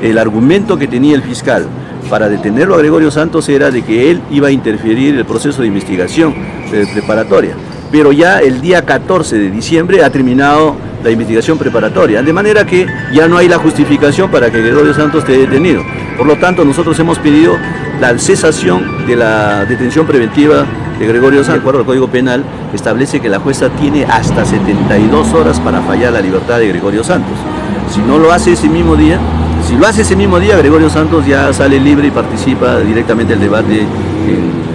el argumento que tenía el fiscal para detenerlo a Gregorio Santos era de que él iba a interferir en el proceso de investigación preparatoria. Pero ya el día 14 de diciembre ha terminado la investigación preparatoria, de manera que ya no hay la justificación para que Gregorio Santos esté detenido. Por lo tanto, nosotros hemos pedido la cesación de la detención preventiva de Gregorio Santos. De acuerdo al Código Penal, establece que la jueza tiene hasta 72 horas para fallar la libertad de Gregorio Santos. Si no lo hace ese mismo día, si lo hace ese mismo día, Gregorio Santos ya sale libre y participa directamente en el debate en